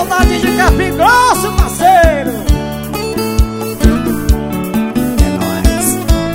saudade de Capim Grosso, parceiro. É nóis.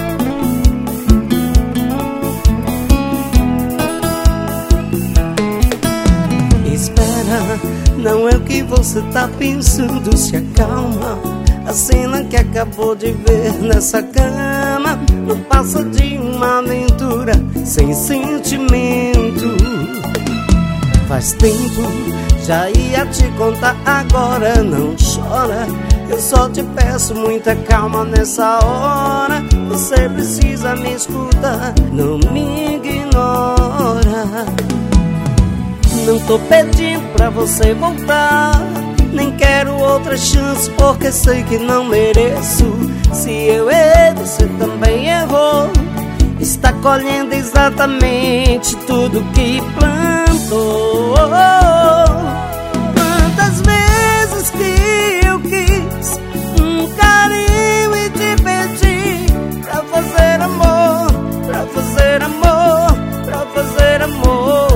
Espera, não é o que você tá pensando, se acalma. A cena que acabou de ver nessa cama não passa de uma aventura sem sentimento. Faz tempo, já ia te contar agora, não chora. Eu só te peço muita calma nessa hora. Você precisa me escutar, não me ignora. Não tô pedindo pra você voltar, nem quero outra chance porque sei que não mereço. Se eu errei, você também errou. Está colhendo exatamente tudo que plantou. Quantas vezes que eu quis um carinho e te pedi pra fazer amor, pra fazer amor, pra fazer amor.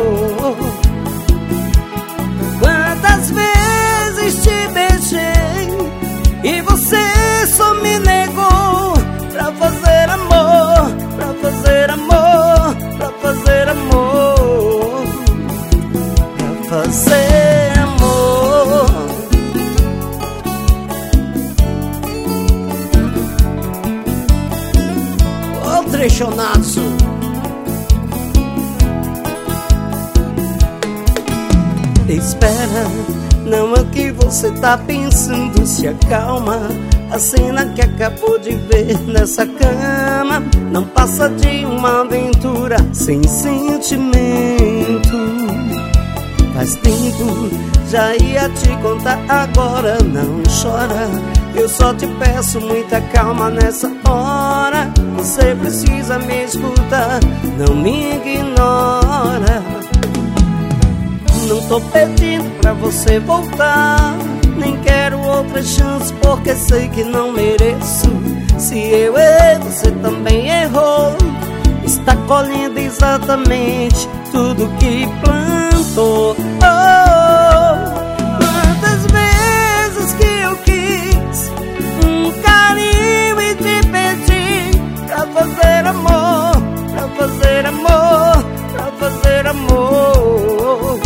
Quantas vezes te beijei e você só me negou pra fazer amor, pra fazer amor, pra fazer amor, pra fazer amor. Ô trechonazo. Espera, não é o que você tá pensando, se acalma. A cena que acabou de ver nessa cama não passa de uma aventura sem sentimento. Faz tempo, já ia te contar agora, não chora. Eu só te peço muita calma nessa hora. Você precisa me escutar, não me ignora. Não tô pedindo pra você voltar, nem quero outra chance porque sei que não mereço. Se eu errei, você também errou. Está colhendo exatamente tudo que plantou. Quantas vezes que eu quis um carinho e te pedi pra fazer amor, pra fazer amor, pra fazer amor.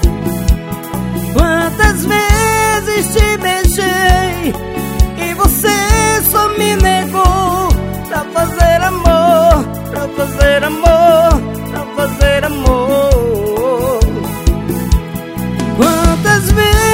Quantas vezes te beijei e você só me negou pra fazer amor, pra fazer amor, pra fazer amor. Quantas vezes